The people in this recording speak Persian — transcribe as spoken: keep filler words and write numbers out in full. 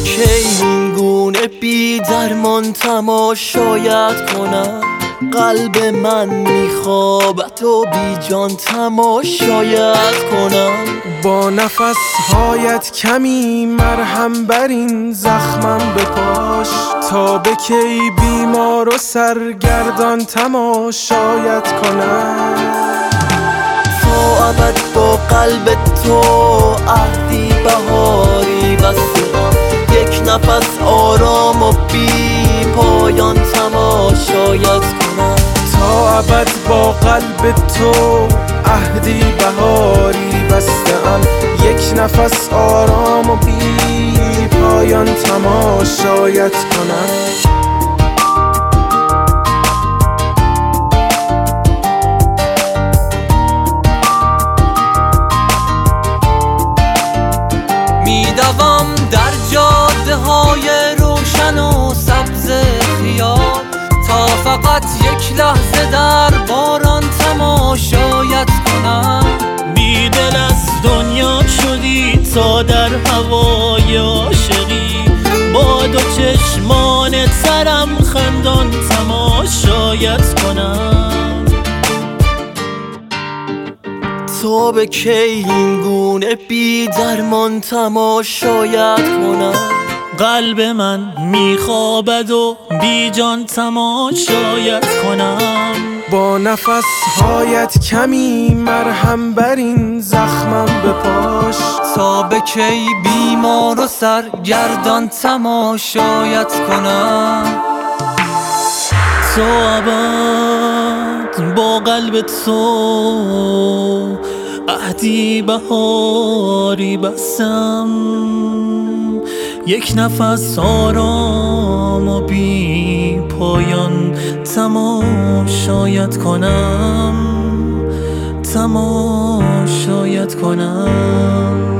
کی این گونه بی درمان تماشایت کنم؟ قلب من میخوابد و بی جان تماشایت کنم. با نفسهایت کمی مرهم بر این زخمم بپاش، تا به کی بیمار و سرگردان تماشایت کنم. تا ابد با قلب تو عهدی بهاری بستم، یک نفس آرام و بی پایان تماشایت کنم. تا ابد با قلب تو عهدی بهاری بستم، یک نفس آرام و بی پایان تماشایت کنم. میدوم در جاده های روشن و سبز خیال، تا فقط یک لحظه در باران تماشایت کنم. بیدل از دنیا شدی تا در هوای عاشقی، با دو چشمان ترم خندان تماشایت کنم. تا به کی این گونه بی درمان تماشایت کنم؟ قلب من میخوابد و بی جان تماشایت کنم. با نفسهایت کمی مرهم بر این زخمم بپاش، تا به کی بیمار و سرگردان تماشایت کنم. تا ابد با قلب تو عهدی بهاری بستم، یک نفس آرام و بی پایان تماشایت کنم، تماشایت کنم.